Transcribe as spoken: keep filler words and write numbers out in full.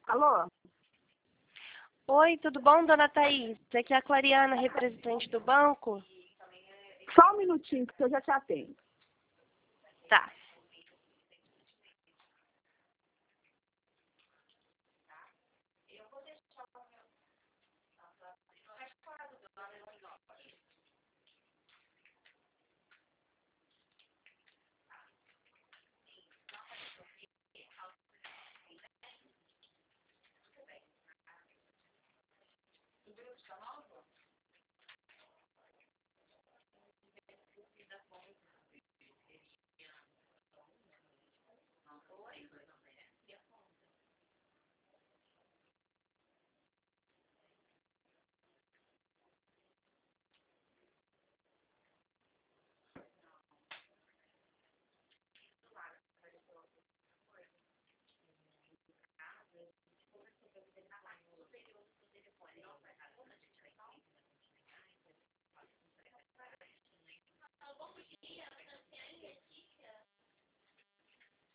Alô? Oi, tudo bom, dona Thaís? Aqui é a Clariana, representante do banco. Só um minutinho que eu já te atendo. Tá.